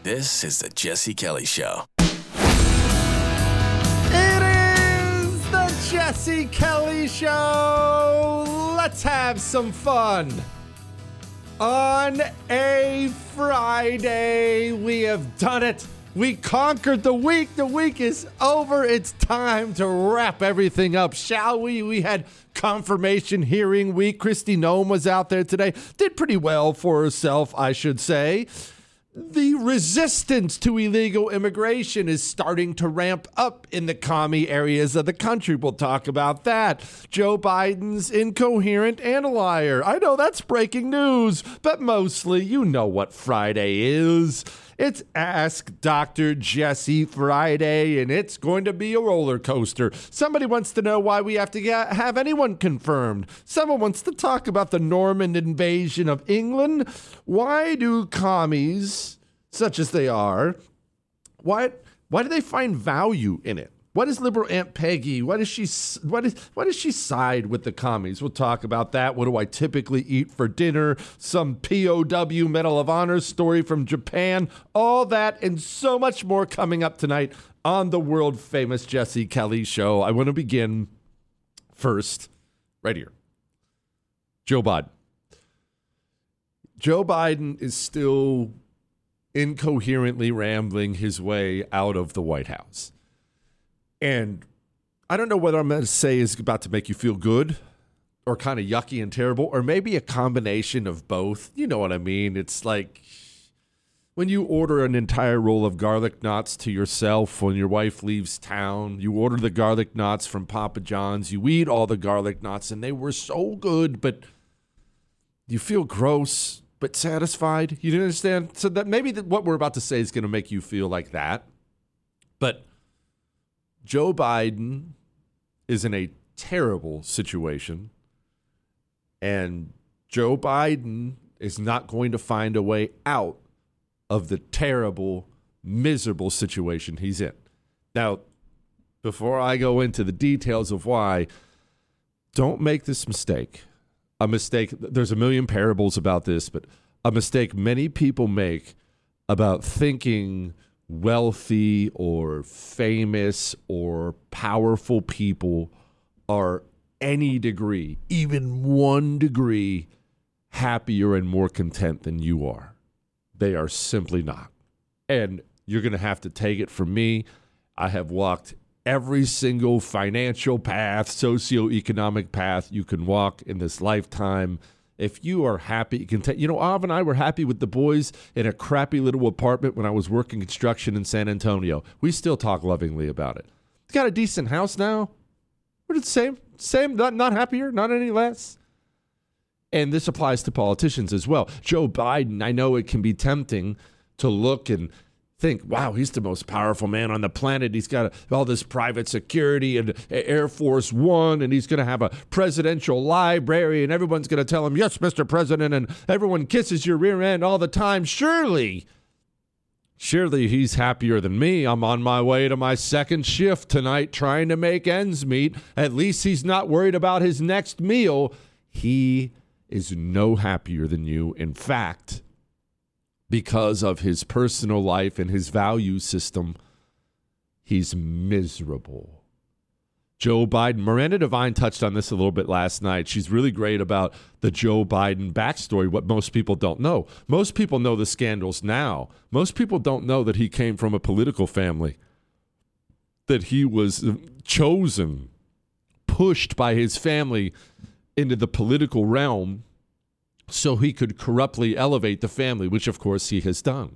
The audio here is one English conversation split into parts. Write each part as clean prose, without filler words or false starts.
This is the Jesse Kelly Show. It is the Jesse Kelly Show. Let's have some fun. On a Friday, we have done it. We conquered the week. The week is over. It's time to wrap everything up, shall we? We had confirmation hearing week. Kristi Noem was out there today. Did pretty well for herself, I should say. The resistance to illegal immigration is starting to ramp up in the commie areas of the country. We'll talk about that. Joe Biden's incoherent and a liar. I know that's breaking news, but mostly you know what Friday is. It's Ask Dr. Jesse Friday, and it's going to be a roller coaster. Somebody wants to know why we have to have anyone confirmed. Someone wants to talk about the Norman invasion of England. Why do commies, such as they are, why do they find value in it? What is liberal Aunt Peggy? Why does she side with the commies? We'll talk about that. What do I typically eat for dinner? Some POW Medal of Honor story from Japan. All that and so much more coming up tonight on the world famous Jesse Kelly Show. I want to begin first right here. Joe Biden. Joe Biden is still incoherently rambling his way out of the White House. And I don't know whether I'm going to say is about to make you feel good or kind of yucky and terrible, or maybe a combination of both. You know what I mean? It's like when you order an entire roll of garlic knots to yourself when your wife leaves town, you order the garlic knots from Papa John's, you eat all the garlic knots, and they were so good, but you feel gross but satisfied. You understand? So that maybe what we're about to say is going to make you feel like that. But Joe Biden is in a terrible situation, and Joe Biden is not going to find a way out of the terrible, miserable situation he's in. Now, before I go into the details of why, don't make this mistake. A mistake, there's a million parables about this, but a mistake many people make about thinking wealthy or famous or powerful people are any degree, even 1 degree, happier and more content than you are. They are simply not. And you're going to have to take it from me. I have walked every single financial path, socioeconomic path you can walk in this lifetime. If you are happy, content. Av and I were happy with the boys in a crappy little apartment when I was working construction in San Antonio. We still talk lovingly about it. He's got a decent house now. We're the same, not happier, not any less. And this applies to politicians as well. Joe Biden, I know it can be tempting to look and think, wow, he's the most powerful man on the planet. He's got all this private security and Air Force One, and he's going to have a presidential library, and everyone's going to tell him, yes, Mr. President, and everyone kisses your rear end all the time. Surely he's happier than me. I'm on my way to my second shift tonight trying to make ends meet. At least he's not worried about his next meal. He is no happier than you. In fact, because of his personal life and his value system, he's miserable. Joe Biden, Miranda Devine touched on this a little bit last night. She's really great about the Joe Biden backstory, what most people don't know. Most people know the scandals now. Most people don't know that he came from a political family, that he was chosen, pushed by his family into the political realm so he could corruptly elevate the family, which, of course, he has done.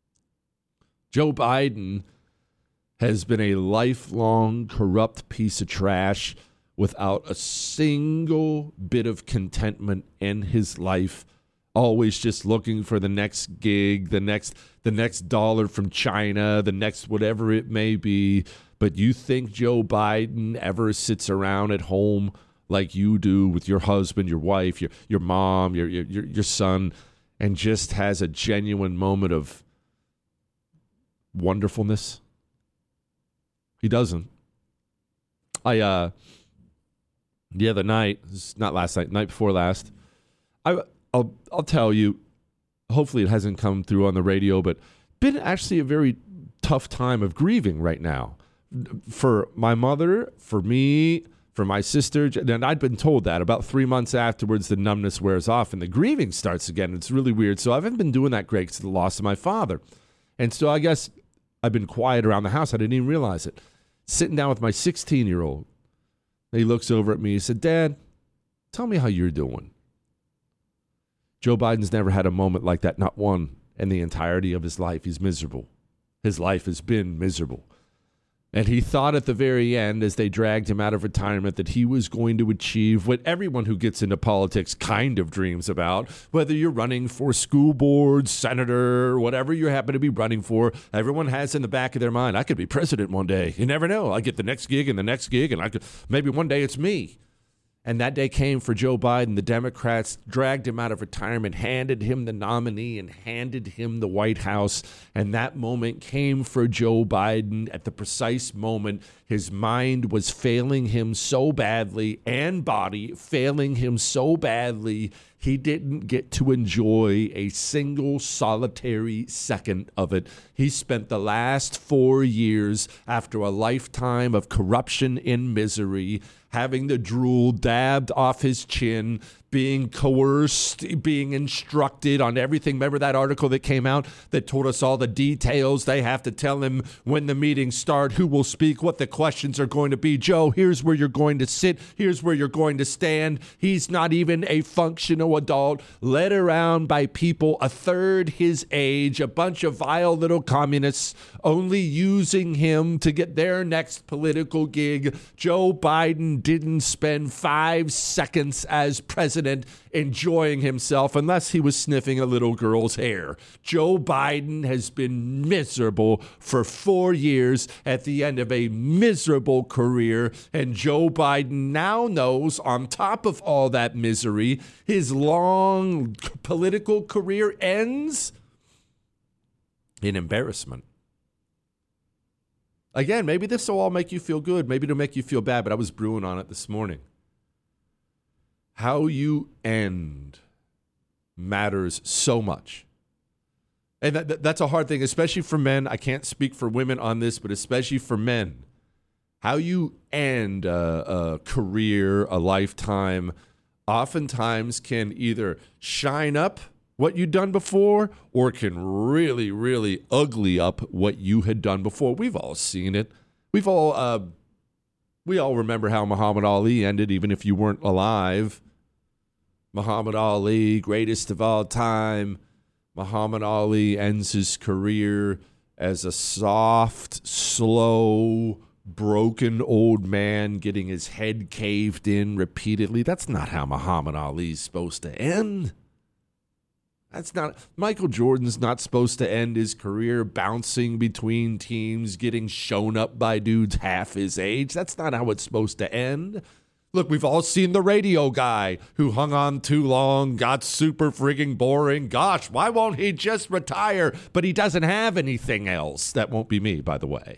Joe Biden has been a lifelong corrupt piece of trash without a single bit of contentment in his life, always just looking for the next gig, the next dollar from China, the next whatever it may be. But you think Joe Biden ever sits around at home like you do with your husband, your wife, your mom, your son, and just has a genuine moment of wonderfulness? He doesn't. The other night, not last night, night before last, I'll tell you, hopefully it hasn't come through on the radio, but been actually a very tough time of grieving right now. For my mother, for me, for my sister, and I'd been told that about 3 months afterwards, the numbness wears off and the grieving starts again. It's really weird. So I haven't been doing that great because of the loss of my father. And so I guess I've been quiet around the house. I didn't even realize it. Sitting down with my 16-year-old, he looks over at me. He said, Dad, tell me how you're doing. Joe Biden's never had a moment like that, not one, in the entirety of his life. He's miserable. His life has been miserable. And he thought at the very end, as they dragged him out of retirement, that he was going to achieve what everyone who gets into politics kind of dreams about, whether you're running for school board, senator, whatever you happen to be running for. Everyone has in the back of their mind, I could be president one day. You never know. I get the next gig and the next gig, and maybe one day it's me. And that day came for Joe Biden. The Democrats dragged him out of retirement, handed him the nominee, and handed him the White House. And that moment came for Joe Biden at the precise moment his mind was failing him so badly, and body failing him so badly, he didn't get to enjoy a single solitary second of it. He spent the last 4 years, after a lifetime of corruption and misery, having the drool dabbed off his chin, being coerced, being instructed on everything. Remember that article that came out that told us all the details? They have to tell him when the meetings start, who will speak, what the questions are going to be. Joe, here's where you're going to sit. Here's where you're going to stand. He's not even a functional adult, led around by people a third his age, a bunch of vile little communists only using him to get their next political gig. Joe Biden didn't spend 5 seconds as president enjoying himself unless he was sniffing a little girl's hair. Joe Biden has been miserable for 4 years at the end of a miserable career, and Joe Biden now knows, on top of all that misery, his long political career ends in embarrassment. Again, maybe this will all make you feel good. Maybe it'll make you feel bad, but I was brewing on it this morning. How you end matters so much. And that's a hard thing, especially for men. I can't speak for women on this, but especially for men. How you end a career, a lifetime, oftentimes can either shine up what you've done before or can really, really ugly up what you had done before. We've all seen it. We all remember how Muhammad Ali ended, even if you weren't alive. Muhammad Ali, greatest of all time. Muhammad Ali ends his career as a soft, slow, broken old man getting his head caved in repeatedly. That's not how Muhammad Ali's supposed to end. That's not. Michael Jordan's not supposed to end his career bouncing between teams, getting shown up by dudes half his age. That's not how it's supposed to end. Look, we've all seen the radio guy who hung on too long, got super frigging boring. Gosh, why won't he just retire? But he doesn't have anything else. That won't be me, by the way.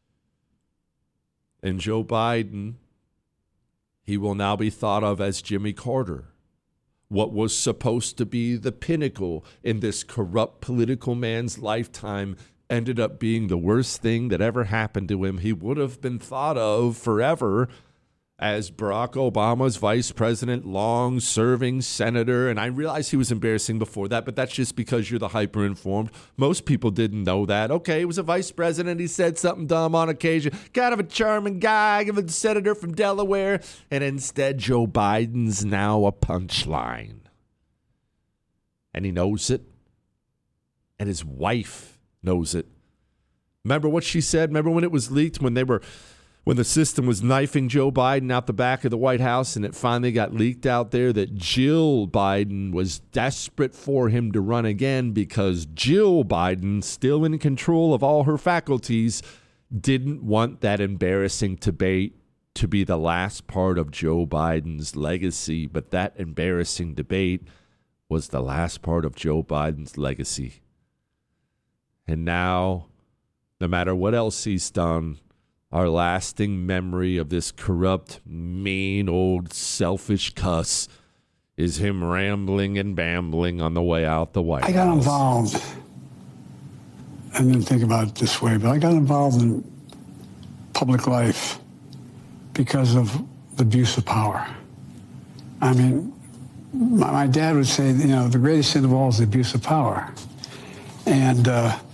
And Joe Biden, he will now be thought of as Jimmy Carter. What was supposed to be the pinnacle in this corrupt political man's lifetime ended up being the worst thing that ever happened to him. He would have been thought of forever as Barack Obama's vice president, long-serving senator. And I realize he was embarrassing before that, but that's just because you're the hyper-informed. Most people didn't know that. Okay, he was a vice president. He said something dumb on occasion. Kind of a charming guy, a senator from Delaware. And instead, Joe Biden's now a punchline. And he knows it. And his wife knows it. Remember what she said? Remember when it was leaked, when the system was knifing Joe Biden out the back of the White House, and it finally got leaked out there that Jill Biden was desperate for him to run again because Jill Biden, still in control of all her faculties, didn't want that embarrassing debate to be the last part of Joe Biden's legacy. But that embarrassing debate was the last part of Joe Biden's legacy. And now, no matter what else he's done, our lasting memory of this corrupt, mean, old, selfish cuss is him rambling and bambling on the way out the White House. I got involved didn't think about it this way, but I got involved in public life because of the abuse of power. I mean, my dad would say, the greatest sin of all is the abuse of power. And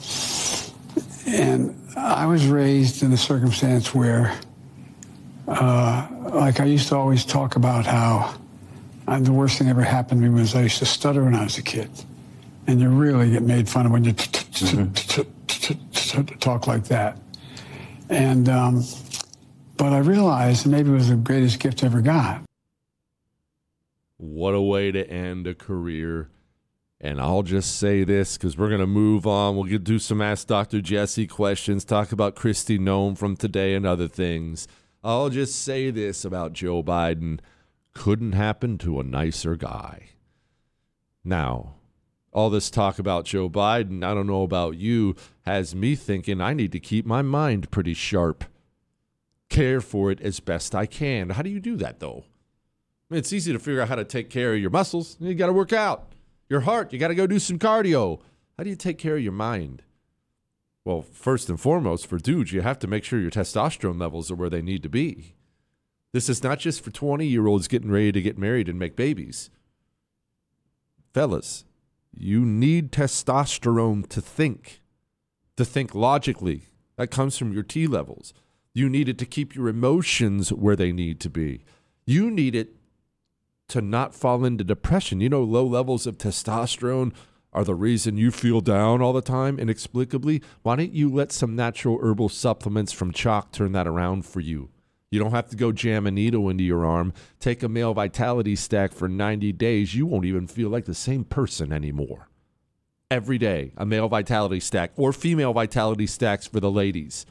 I was raised in a circumstance where, like I used to always talk about how the worst thing ever happened to me was I used to stutter when I was a kid. And you really get made fun of when you talk like that. And, but I realized maybe it was the greatest gift I ever got. What a way to end a career. And I'll just say this because we're going to move on. We'll do some Ask Dr. Jesse questions, talk about Kristi Noem from today and other things. I'll just say this about Joe Biden. Couldn't happen to a nicer guy. Now, all this talk about Joe Biden, I don't know about you, has me thinking I need to keep my mind pretty sharp. Care for it as best I can. How do you do that, though? I mean, it's easy to figure out how to take care of your muscles. You got to work out. Your heart, you got to go do some cardio. How do you take care of your mind? Well, first and foremost, for dudes, you have to make sure your testosterone levels are where they need to be. This is not just for 20-year-olds getting ready to get married and make babies. Fellas, you need testosterone to think logically. That comes from your T levels. You need it to keep your emotions where they need to be. You need it to not fall into depression. Low levels of testosterone are the reason you feel down all the time inexplicably. Why don't you let some natural herbal supplements from Chalk turn that around for you? You don't have to go jam a needle into your arm. Take a male vitality stack for 90 days. You won't even feel like the same person anymore. Every day, a male vitality stack or female vitality stacks for the ladies.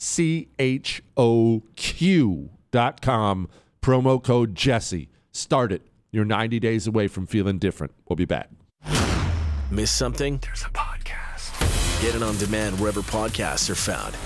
CHOQ.com, promo code Jesse. Start it. You're 90 days away from feeling different. We'll be back. Miss something? There's a podcast. Get it on demand wherever podcasts are found.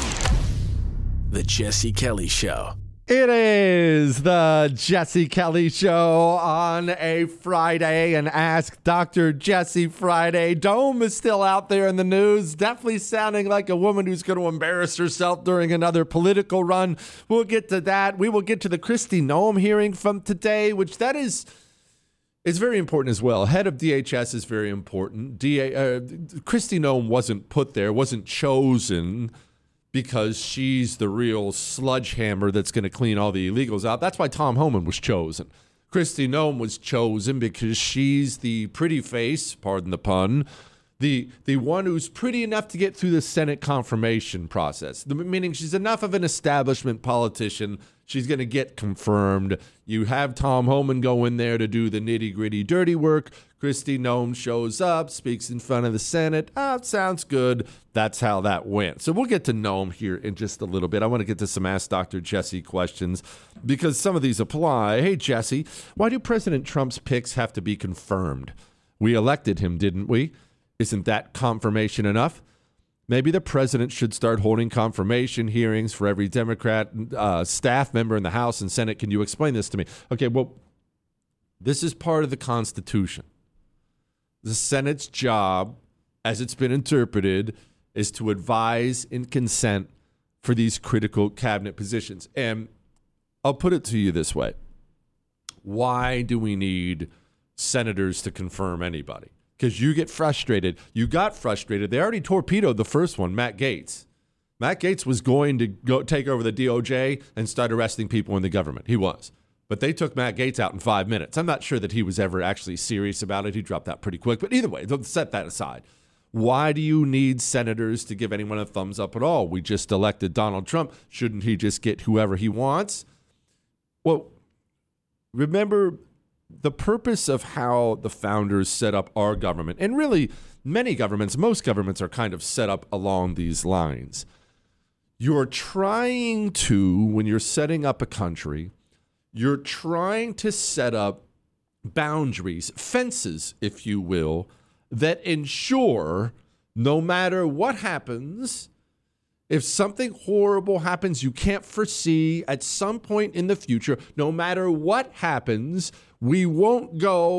The Jesse Kelly Show. It is the Jesse Kelly Show on a Friday, and Ask Dr. Jesse Friday. Noem is still out there in the news, definitely sounding like a woman who's going to embarrass herself during another political run. We'll get to that. We will get to the Kristi Noem hearing from today, which that is very important as well. Head of DHS is very important. Kristi Noem wasn't put there, wasn't chosen because she's the real sledgehammer that's going to clean all the illegals out. That's why Tom Homan was chosen. Kristi Noem was chosen because she's the pretty face, pardon the pun, the one who's pretty enough to get through the Senate confirmation process, meaning she's enough of an establishment politician. She's going to get confirmed. You have Tom Homan go in there to do the nitty-gritty dirty work. Kristi Noem shows up, speaks in front of the Senate. It sounds good. That's how that went. So we'll get to Noem here in just a little bit. I want to get to some Ask Dr. Jesse questions because some of these apply. Hey, Jesse, why do President Trump's picks have to be confirmed? We elected him, didn't we? Isn't that confirmation enough? Maybe the president should start holding confirmation hearings for every Democrat staff member in the House and Senate. Can you explain this to me? Okay, well, this is part of the Constitution. The Senate's job, as it's been interpreted, is to advise and consent for these critical cabinet positions. And I'll put it to you this way. Why do we need senators to confirm anybody? Because you get frustrated. You got frustrated. They already torpedoed the first one, Matt Gaetz. Matt Gaetz was going to go take over the DOJ and start arresting people in the government. He was. But they took Matt Gaetz out in 5 minutes. I'm not sure that he was ever actually serious about it. He dropped out pretty quick. But either way, let's set that aside. Why do you need senators to give anyone a thumbs up at all? We just elected Donald Trump. Shouldn't he just get whoever he wants? Well, remember the purpose of how the founders set up our government, and really many governments, most governments are kind of set up along these lines. You're trying to, when you're setting up a country, you're trying to set up boundaries, fences, if you will, that ensure no matter what happens, if something horrible happens you can't foresee at some point in the future, no matter what happens, we won't go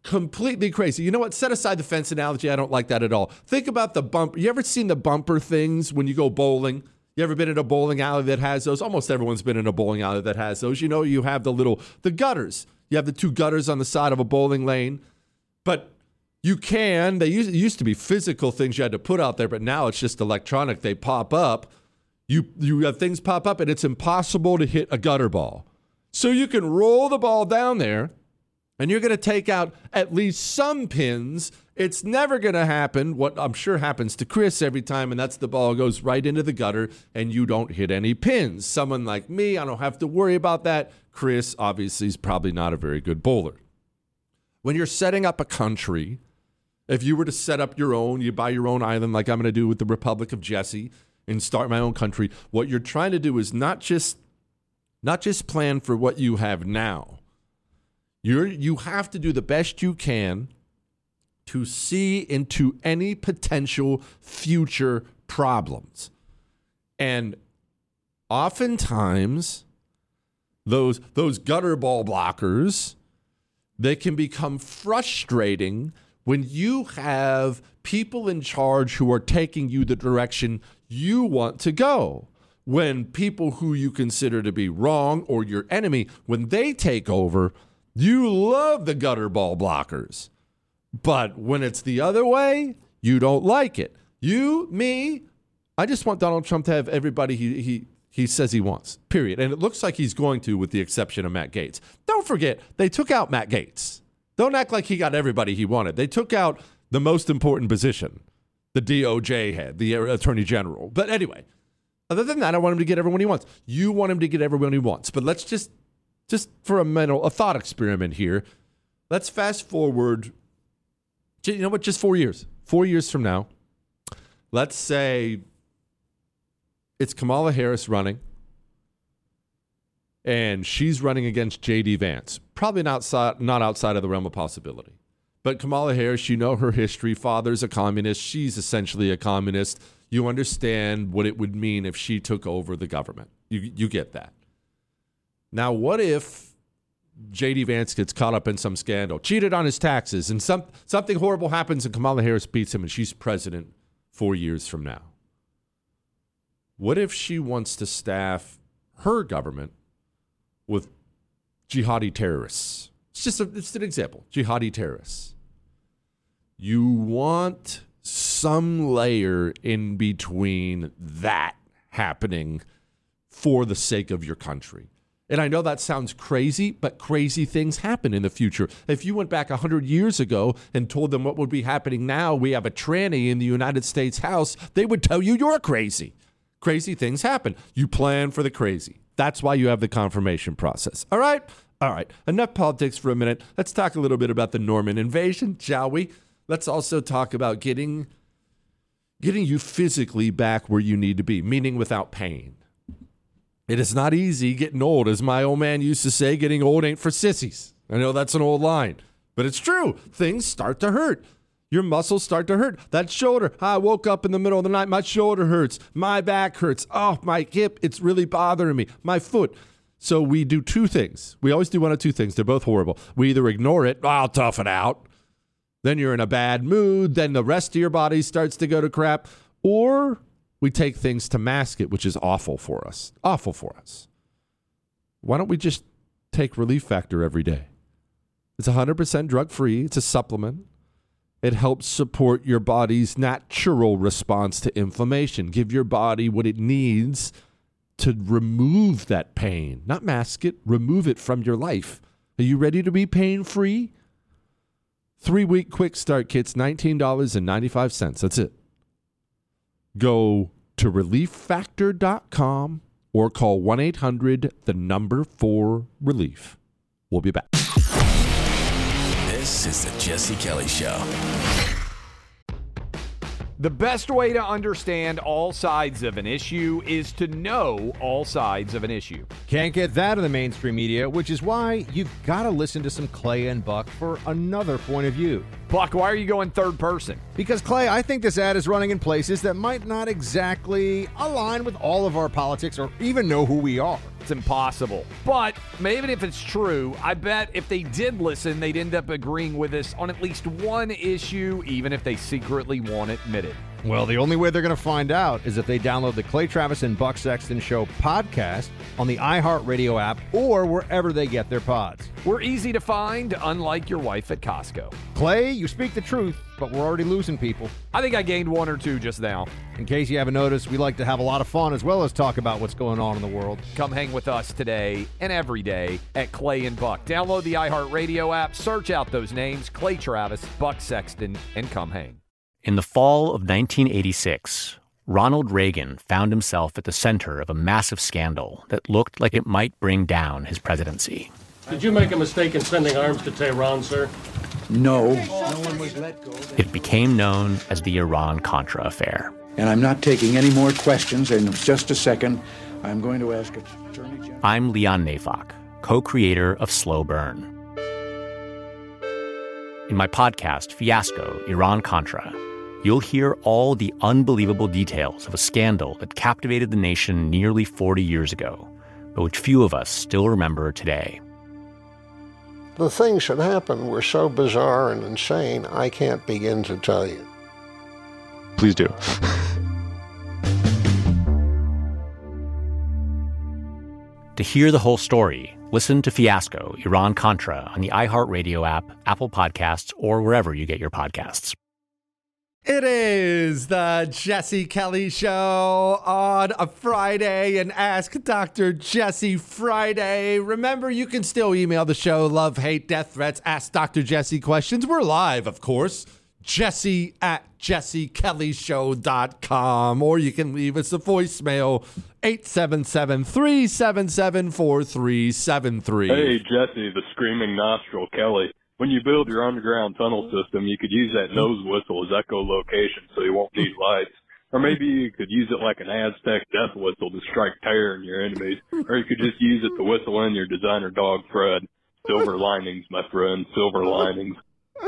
completely crazy. You know what? Set aside the fence analogy. I don't like that at all. Think about the bumper. You ever seen the bumper things when you go bowling? You ever been in a bowling alley that has those? Almost everyone's been in a bowling alley that has those. You know, you have the gutters. You have the two gutters on the side of a bowling lane. But they used to be physical things you had to put out there, but now it's just electronic. They pop up. You have things pop up, and it's impossible to hit a gutter ball. So you can roll the ball down there, and you're going to take out at least some pins. It's never going to happen, what I'm sure happens to Chris every time, and that's the ball goes right into the gutter, and you don't hit any pins. Someone like me, I don't have to worry about that. Chris, obviously, is probably not a very good bowler. When you're setting up a country, if you were to set up your own, you buy your own island like I'm going to do with the Republic of Jesse and start my own country, what you're trying to do is not just plan for what you have now. You have to do the best you can to see into any potential future problems. And oftentimes, those gutter ball blockers, they can become frustrating when you have people in charge who are taking you the direction you want to go. When people who you consider to be wrong or your enemy, when they take over, you love the gutter ball blockers. But when it's the other way, you don't like it. I just want Donald Trump to have everybody he says he wants, period. And it looks like he's going to, with the exception of Matt Gaetz. Don't forget, they took out Matt Gaetz. Don't act like he got everybody he wanted. They took out the most important position, the DOJ head, the Attorney General. But anyway, other than that, I want him to get everyone he wants. You want him to get everyone he wants. But let's just for a thought experiment here, let's fast forward, you know what, just 4 years. 4 years from now, let's say it's Kamala Harris running, and she's running against J.D. Vance. Probably not outside of the realm of possibility. But Kamala Harris, you know her history. Father's a communist. She's essentially a communist. You understand what it would mean if she took over the government. You get that. Now, what if J.D. Vance gets caught up in some scandal, cheated on his taxes, and something horrible happens and Kamala Harris beats him and she's president 4 years from now? What if she wants to staff her government with jihadi terrorists? It's an example. Jihadi terrorists. You want some layer in between that happening for the sake of your country. And I know that sounds crazy, but crazy things happen in the future. If you went back 100 years ago and told them what would be happening now, we have a tranny in the United States House, they would tell you you're crazy. Crazy things happen. You plan for the crazy. That's why you have the confirmation process. All right? All right. Enough politics for a minute. Let's talk a little bit about the Norman invasion, shall we? Let's also talk about getting you physically back where you need to be, meaning without pain. It is not easy getting old. As my old man used to say, getting old ain't for sissies. I know that's an old line, but it's true. Things start to hurt. Your muscles start to hurt. That shoulder, I woke up in the middle of the night, my shoulder hurts. My back hurts. Oh, my hip, it's really bothering me. My foot. So we do two things. We always do one of two things. They're both horrible. We either ignore it, I'll tough it out. Then you're in a bad mood. Then the rest of your body starts to go to crap. Or we take things to mask it, which is awful for us. Awful for us. Why don't we just take Relief Factor every day? It's 100% drug-free. It's a supplement. It helps support your body's natural response to inflammation. Give your body what it needs to remove that pain. Not mask it. Remove it from your life. Are you ready to be pain-free? 3-week quick start kits, $19.95. That's it. Go to relieffactor.com or call 1-800-4-RELIEF. We'll be back. This is the Jesse Kelly Show. The best way to understand all sides of an issue is to know all sides of an issue. Can't get that in the mainstream media, which is why you've got to listen to some Clay and Buck for another point of view. Buck, why are you going third person? Because, Clay, I think this ad is running in places that might not exactly align with all of our politics or even know who we are. that's impossible. But even if it's true, I bet if they did listen, they'd end up agreeing with us on at least one issue, even if they secretly won't admit it. Well, the only way they're going to find out is if they download the Clay Travis and Buck Sexton Show podcast on the iHeartRadio app or wherever they get their pods. We're easy to find, unlike your wife at Costco. Clay, you speak the truth, but we're already losing people. I think I gained one or two just now. In case you haven't noticed, we like to have a lot of fun as well as talk about what's going on in the world. Come hang with us today and every day at Clay and Buck. Download the iHeartRadio app, search out those names, Clay Travis, Buck Sexton, and come hang. In the fall of 1986, Ronald Reagan found himself at the center of a massive scandal that looked like it might bring down his presidency. Did you make a mistake in sending arms to Tehran, sir? No. No one was let go. It became known as the Iran-Contra affair. And I'm not taking any more questions. In just a second, I'm going to ask Attorney General. I'm Leon Neyfakh, co-creator of Slow Burn. In my podcast, Fiasco, Iran-Contra, you'll hear all the unbelievable details of a scandal that captivated the nation nearly 40 years ago, but which few of us still remember today. The things that happened were so bizarre and insane, I can't begin to tell you. Please do. To hear the whole story, listen to Fiasco, Iran-Contra on the iHeartRadio app, Apple Podcasts, or wherever you get your podcasts. It is the Jesse Kelly Show on a Friday and Ask Dr. Jesse Friday. Remember, you can still email the show, love, hate, death threats, ask Dr. Jesse questions. We're live, of course. Jesse at jessekellyshow.com, or you can leave us a voicemail, 877-377-4373. Hey, Jesse, the Screaming Nostril Kelly. When you build your underground tunnel system, you could use that nose whistle as echolocation so you won't need lights. Or maybe you could use it like an Aztec death whistle to strike terror in your enemies. Or you could just use it to whistle in your designer dog, Fred. Silver linings, my friend, silver linings.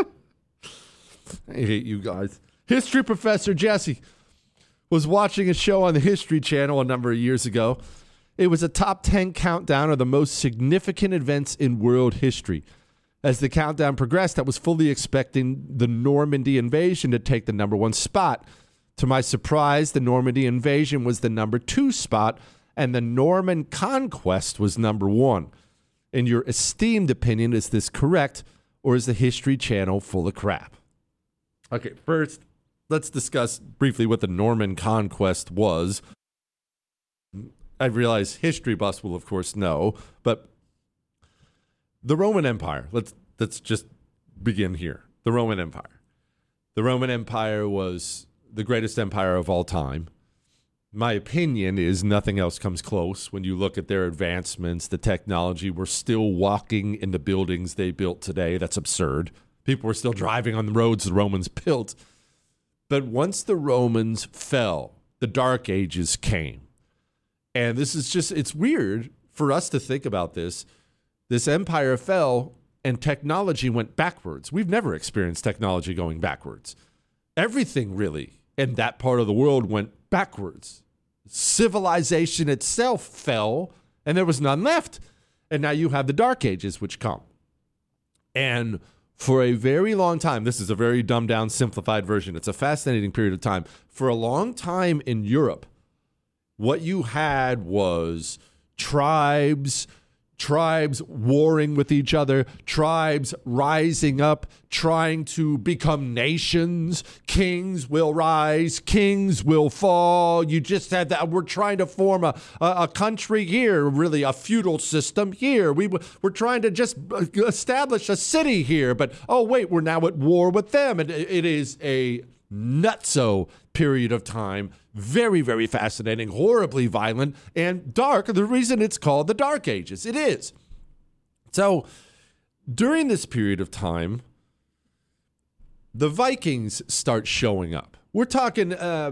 I hate you guys. History professor Jesse was watching a show on the History Channel a number of years ago. It was a top 10 countdown of the most significant events in world history. As the countdown progressed, I was fully expecting the Normandy invasion to take the number one spot. To my surprise, the Normandy invasion was the number 2 spot, and the Norman conquest was number 1. In your esteemed opinion, is this correct, or is the History Channel full of crap? Okay, first, let's discuss briefly what the Norman conquest was. I realize history buffs will, of course, know, but the Roman Empire, let's just begin here. The Roman Empire. The Roman Empire was the greatest empire of all time. My opinion is nothing else comes close. When you look at their advancements, the technology, we're still walking in the buildings they built today. That's absurd. People were still driving on the roads the Romans built. But once the Romans fell, the Dark Ages came. And this is just, it's weird for us to think about this. This empire fell and technology went backwards. We've never experienced technology going backwards. Everything really in that part of the world went backwards. Civilization itself fell and there was none left. And now you have the Dark Ages which come. And for a very long time, this is a very dumbed down, simplified version. It's a fascinating period of time. For a long time in Europe, what you had was tribes warring with each other, tribes rising up, trying to become nations. Kings will rise, kings will fall. You just had that. We're trying to form a country here, really a feudal system here. We're trying to just establish a city here, but oh wait, we're now at war with them. And it is a nutso period of time. Very, very fascinating, horribly violent, and dark. The reason it's called the Dark Ages. It is. So, during this period of time, the Vikings start showing up. We're talking, I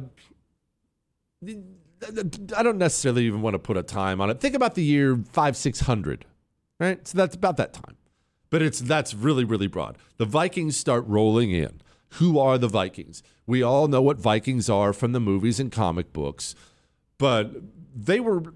don't necessarily even want to put a time on it. Think about the year 500-600, right? So that's about that time. But that's really, really broad. The Vikings start rolling in. Who are the Vikings? We all know what Vikings are from the movies and comic books, but they were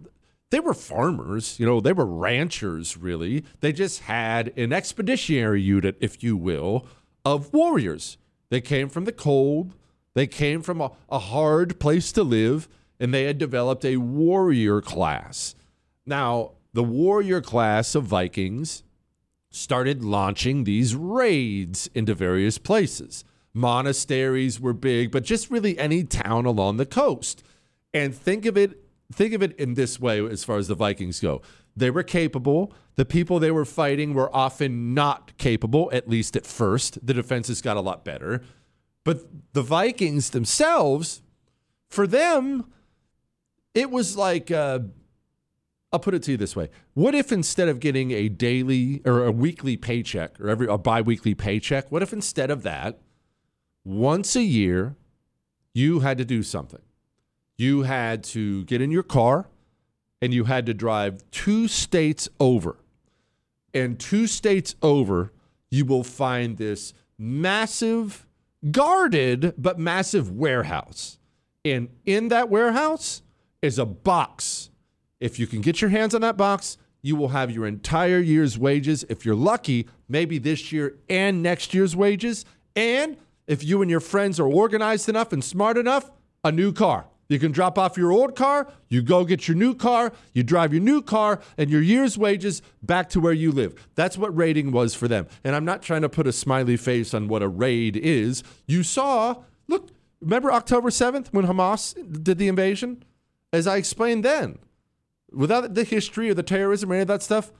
they were farmers, you know, they were ranchers, really. They just had an expeditionary unit, if you will, of warriors. They came from the cold. They came from a hard place to live, and they had developed a warrior class. Now, the warrior class of Vikings started launching these raids into various places. Monasteries were big, but just really any town along the coast. And think of it in this way as far as the Vikings go. They were capable. The people they were fighting were often not capable, at least at first. The defenses got a lot better. But the Vikings themselves, for them, it was like, I'll put it to you this way. What if instead of getting a daily or a weekly paycheck or a bi-weekly paycheck, what if instead of that, once a year, you had to do something? You had to get in your car and you had to drive 2 states over. And 2 states over, you will find this massive, guarded, but massive warehouse. And in that warehouse is a box. If you can get your hands on that box, you will have your entire year's wages. If you're lucky, maybe this year and next year's wages. And if you and your friends are organized enough and smart enough, a new car. You can drop off your old car, you go get your new car, you drive your new car, and your year's wages back to where you live. That's what raiding was for them. And I'm not trying to put a smiley face on what a raid is. You saw, look, remember October 7th when Hamas did the invasion? As I explained then, without the history or the terrorism or any of that stuff,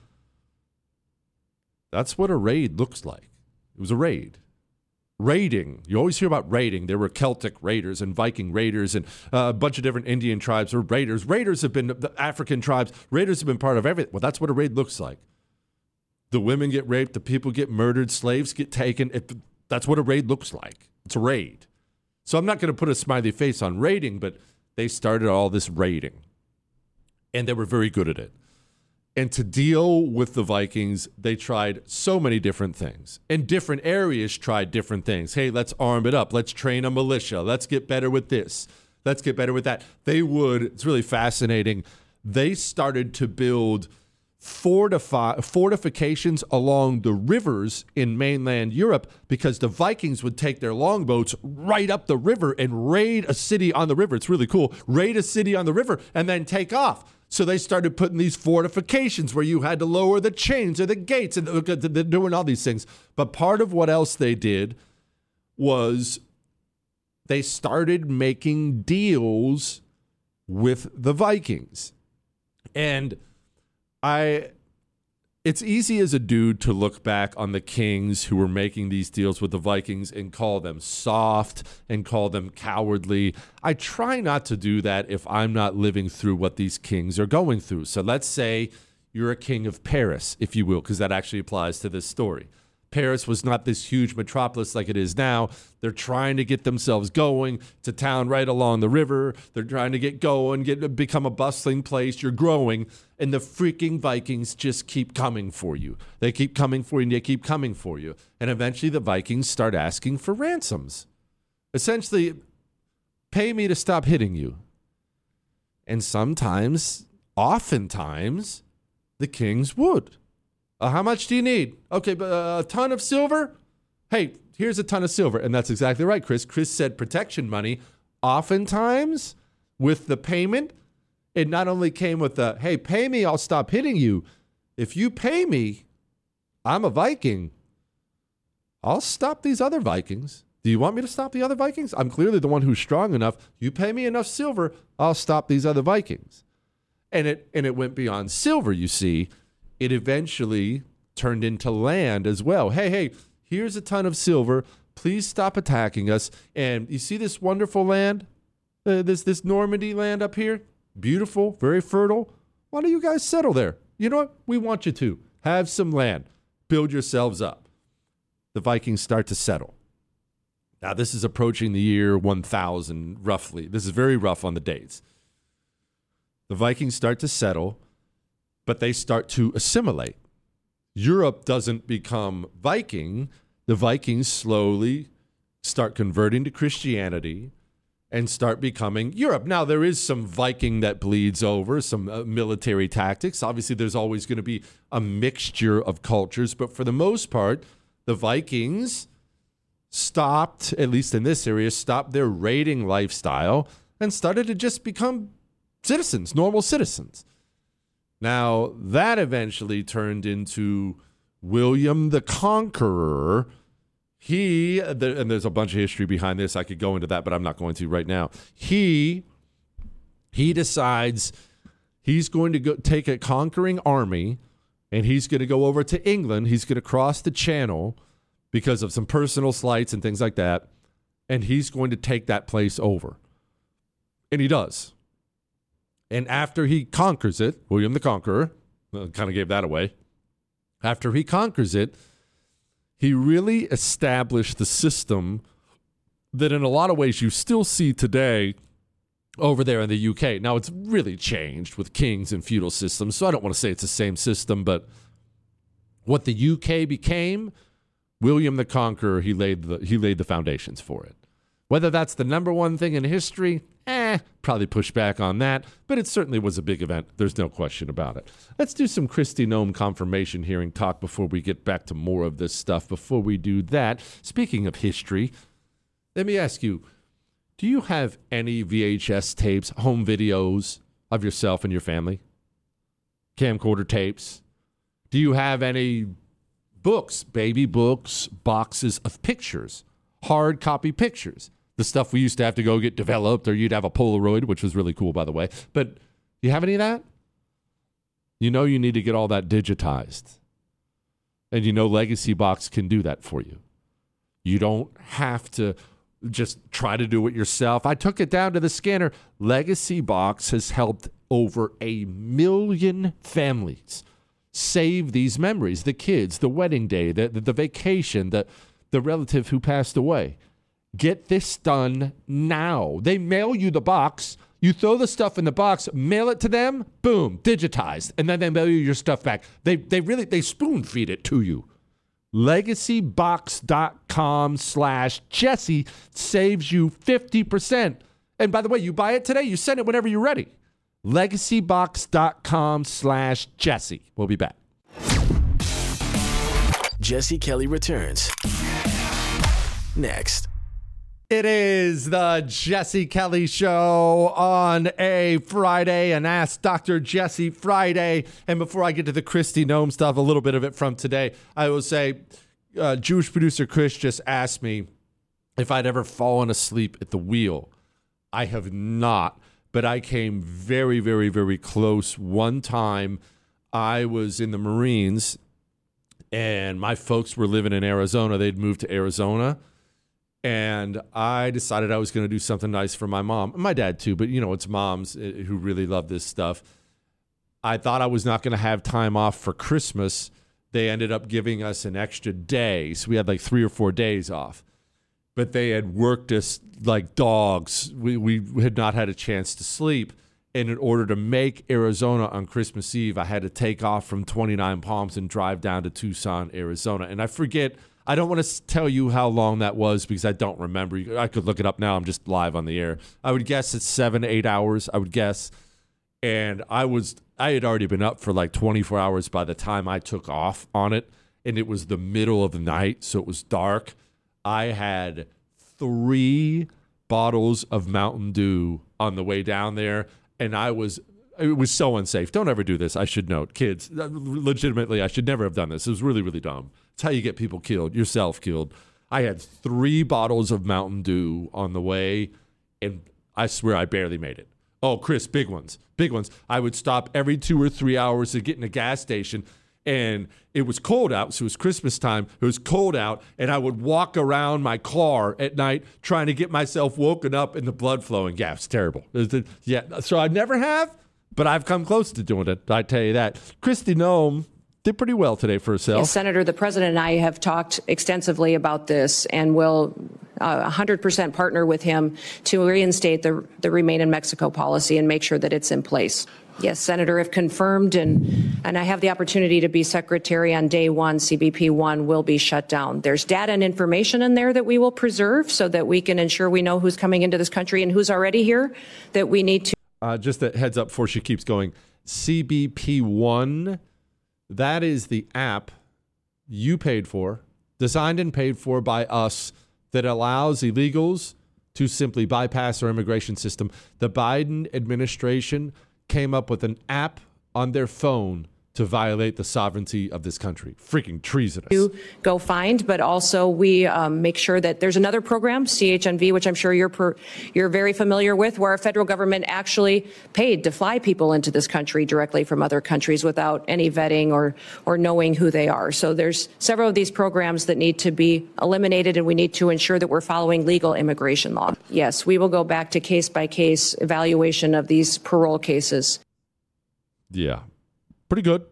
that's what a raid looks like. It was a raid. Raiding. You always hear about raiding. There were Celtic raiders and Viking raiders and a bunch of different Indian tribes or raiders. Raiders have been the African tribes. Raiders have been part of everything. Well, that's what a raid looks like. The women get raped. The people get murdered. Slaves get taken. That's what a raid looks like. It's a raid. So I'm not going to put a smiley face on raiding, but they started all this raiding. And they were very good at it. And to deal with the Vikings, they tried so many different things. And different areas tried different things. Hey, let's arm it up. Let's train a militia. Let's get better with this. Let's get better with that. It's really fascinating. They started to build fortifications along the rivers in mainland Europe because the Vikings would take their longboats right up the river and raid a city on the river. It's really cool. Raid a city on the river and then take off. So they started putting these fortifications where you had to lower the chains or the gates, and they're doing all these things. But part of what else they did was they started making deals with the Vikings. And it's easy as a dude to look back on the kings who were making these deals with the Vikings and call them soft and call them cowardly. I try not to do that if I'm not living through what these kings are going through. So let's say you're a king of Paris, if you will, because that actually applies to this story. Paris was not this huge metropolis like it is now. They're trying to get themselves going. It's a town right along the river. They're trying to get going, become a bustling place. You're growing, and the freaking Vikings just keep coming for you. They keep coming for you, and they keep coming for you. And eventually the Vikings start asking for ransoms. Essentially, pay me to stop hitting you. And oftentimes, the kings would. How much do you need? Okay, but a ton of silver? Hey, here's a ton of silver. And that's exactly right, Chris. Chris said protection money. Oftentimes, with the payment, it not only came with the, hey, pay me, I'll stop hitting you. If you pay me, I'm a Viking. I'll stop these other Vikings. Do you want me to stop the other Vikings? I'm clearly the one who's strong enough. You pay me enough silver, I'll stop these other Vikings. And it went beyond silver, you see. It eventually turned into land as well. Hey, here's a ton of silver. Please stop attacking us. And you see this wonderful land? This Normandy land up here? Beautiful, very fertile. Why don't you guys settle there? You know what? We want you to. Have some land. Build yourselves up. The Vikings start to settle. Now, this is approaching the year 1000, roughly. This is very rough on the dates. The Vikings start to settle, but they start to assimilate. Europe doesn't become Viking. The Vikings slowly start converting to Christianity, and start becoming Europe. Now, there is some Viking that bleeds over, some military tactics. Obviously, there's always going to be a mixture of cultures, but for the most part, the Vikings stopped, at least in this area, stopped their raiding lifestyle and started to just become citizens, normal citizens. Now, that eventually turned into William the Conqueror. And there's a bunch of history behind this. I could go into that, but I'm not going to right now. He decides he's going to go take a conquering army, and he's going to go over to England. He's going to cross the Channel because of some personal slights and things like that, and he's going to take that place over. And he does. And after he conquers it, William the Conqueror, kind of gave that away. After he conquers it, he really established the system that in a lot of ways you still see today over there in the UK. Now, it's really changed with kings and feudal systems, so I don't want to say it's the same system, but what the UK became, William the Conqueror, he laid the foundations for it. Whether that's the number one thing in history, probably push back on that, but it certainly was a big event. There's no question about it. Let's do some Kristi Noem confirmation hearing talk before we get back to more of this stuff. Before we do that, speaking of history, let me ask you, do you have any VHS tapes, home videos of yourself and your family? Camcorder tapes? Do you have any books, baby books, boxes of pictures, hard copy pictures? The stuff we used to have to go get developed, or you'd have a Polaroid, which was really cool, by the way. But do you have any of that? You know you need to get all that digitized. And you know Legacy Box can do that for you. You don't have to just try to do it yourself. I took it down to the scanner. Legacy Box has helped over 1 million families save these memories. The kids, the wedding day, the vacation, the relative who passed away. Get this done now. They mail you the box. You throw the stuff in the box, mail it to them, boom, digitized. And then they mail you your stuff back. They spoon feed it to you. LegacyBox.com/Jesse saves you 50%. And by the way, you buy it today, you send it whenever you're ready. LegacyBox.com/Jesse. We'll be back. Jesse Kelly returns next. It is the Jesse Kelly Show on a Friday, an Ask Dr. Jesse Friday. And before I get to the Kristi Noem stuff, a little bit of it from today, I will say Jewish producer Chris just asked me if I'd ever fallen asleep at the wheel. I have not, but I came very, very, very close. One time I was in the Marines and my folks were living in Arizona. They'd moved to Arizona. And I decided I was going to do something nice for my mom, and my dad too, but you know, it's moms who really love this stuff. I thought I was not going to have time off for Christmas. They ended up giving us an extra day, so we had like 3 or 4 days off. But they had worked us like dogs. We had not had a chance to sleep. And in order to make Arizona on Christmas Eve, I had to take off from 29 Palms and drive down to Tucson, Arizona. And I forget, I don't want to tell you how long that was because I don't remember. I could look it up now. I'm just live on the air. I would guess it's 7 to 8 hours, I would guess. And I had already been up for like 24 hours by the time I took off on it. And it was the middle of the night, so it was dark. I had 3 bottles of Mountain Dew on the way down there. And it was so unsafe. Don't ever do this, I should note. Kids, legitimately, I should never have done this. It was really, really dumb. It's how you get people killed, yourself killed. I had 3 bottles of Mountain Dew on the way, and I swear I barely made it. Oh, Chris, big ones. Big ones. I would stop every 2 or 3 hours to get in a gas station, and it was cold out, so it was Christmas time. It was cold out, and I would walk around my car at night trying to get myself woken up and the blood flowing. Yeah, it's terrible. Yeah, so I never have, but I've come close to doing it, I tell you that. Kristi Noem did pretty well today for herself. Yes, Senator, the president and I have talked extensively about this and will 100% partner with him to reinstate the Remain in Mexico policy and make sure that it's in place. Yes, Senator, if confirmed, and I have the opportunity to be secretary on day one, CBP-1 will be shut down. There's data and information in there that we will preserve so that we can ensure we know who's coming into this country and who's already here, that we need to. Just a heads up before she keeps going. CBP-1, that is the app you paid for, designed and paid for by us, that allows illegals to simply bypass our immigration system. The Biden administration came up with an app on their phone to violate the sovereignty of this country. Freaking treasonous. To go find, but also we make sure that there's another program, CHNV, which I'm sure you're very familiar with, where our federal government actually paid to fly people into this country directly from other countries without any vetting or knowing who they are. So there's several of these programs that need to be eliminated, and we need to ensure that we're following legal immigration law. Yes, we will go back to case-by-case evaluation of these parole cases. Yeah. Pretty good.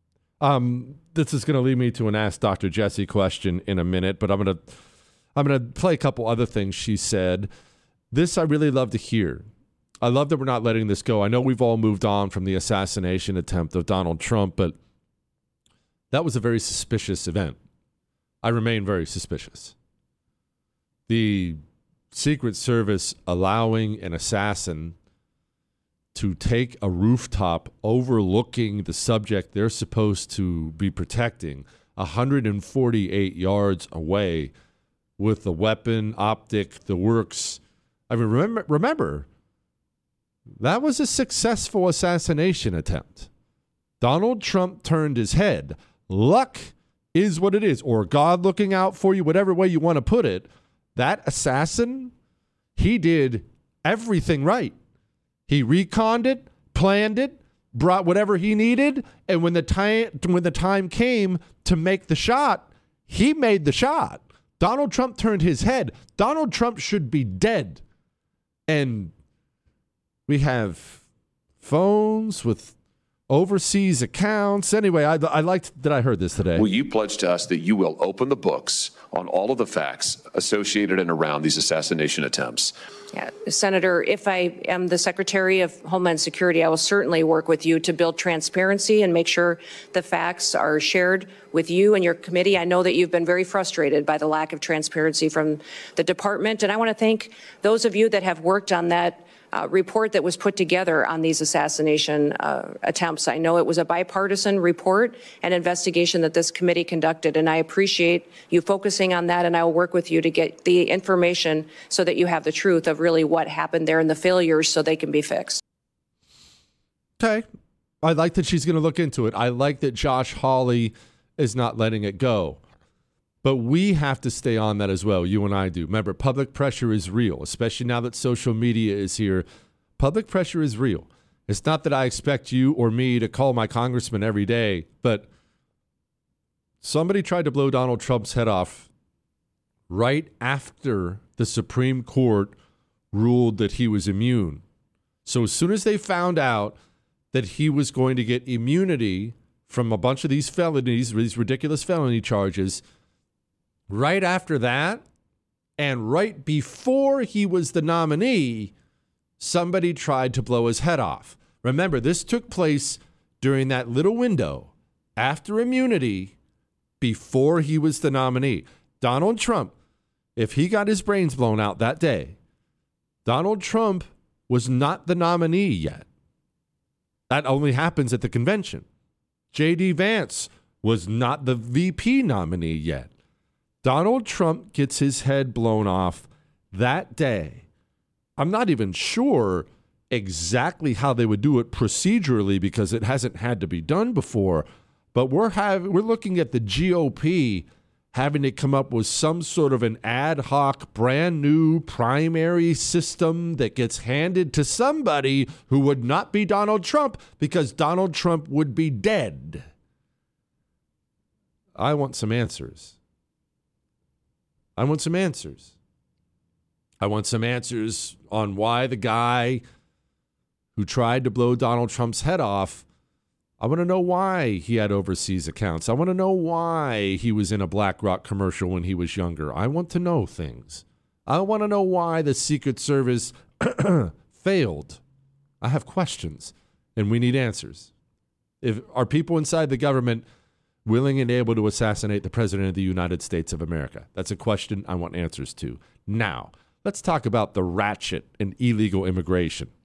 This is going to lead me to an Ask Dr. Jesse question in a minute, but I'm gonna play a couple other things she said. This I really love to hear. I love that we're not letting this go. I know we've all moved on from the assassination attempt of Donald Trump, but that was a very suspicious event. I remain very suspicious. The Secret Service allowing an assassin to take a rooftop overlooking the subject they're supposed to be protecting 148 yards away with the weapon, optic, the works. I mean, remember, that was a successful assassination attempt. Donald Trump turned his head. Luck is what it is, or God looking out for you, whatever way you want to put it. That assassin, he did everything right. He reconned it, planned it, brought whatever he needed, and when the time came to make the shot, he made the shot. Donald Trump turned his head. Donald Trump should be dead. And we have phones with overseas accounts. Anyway, I liked that I heard this today. Will you pledge to us that you will open the books on all of the facts associated and around these assassination attempts? Yeah, Senator, if I am the Secretary of Homeland Security, I will certainly work with you to build transparency and make sure the facts are shared with you and your committee. I know that you've been very frustrated by the lack of transparency from the department, and I want to thank those of you that have worked on that report that was put together on these assassination attempts. I know it was a bipartisan report and investigation that this committee conducted, and I appreciate you focusing on that, and I will work with you to get the information so that you have the truth of really what happened there and the failures so they can be fixed. Okay. I like that she's going to look into it. I like that Josh Hawley is not letting it go. But we have to stay on that as well. You and I do. Remember, public pressure is real, especially now that social media is here. Public pressure is real. It's not that I expect you or me to call my congressman every day, but somebody tried to blow Donald Trump's head off right after the Supreme Court ruled that he was immune. So as soon as they found out that he was going to get immunity from a bunch of these felonies, these ridiculous felony charges, right after that, and right before he was the nominee, somebody tried to blow his head off. Remember, this took place during that little window after immunity, before he was the nominee. Donald Trump, if he got his brains blown out that day, Donald Trump was not the nominee yet. That only happens at the convention. J.D. Vance was not the VP nominee yet. Donald Trump gets his head blown off that day. I'm not even sure exactly how they would do it procedurally because it hasn't had to be done before, but we're looking at the GOP having to come up with some sort of an ad hoc, brand new primary system that gets handed to somebody who would not be Donald Trump because Donald Trump would be dead. I want some answers. I want some answers. I want some answers on why the guy who tried to blow Donald Trump's head off, I want to know why he had overseas accounts. I want to know why he was in a BlackRock commercial when he was younger. I want to know things. I want to know why the Secret Service failed. I have questions. and we need answers. Are people inside the government willing and able to assassinate the President of the United States of America? That's a question I want answers to. Now, let's talk about the ratchet and illegal immigration.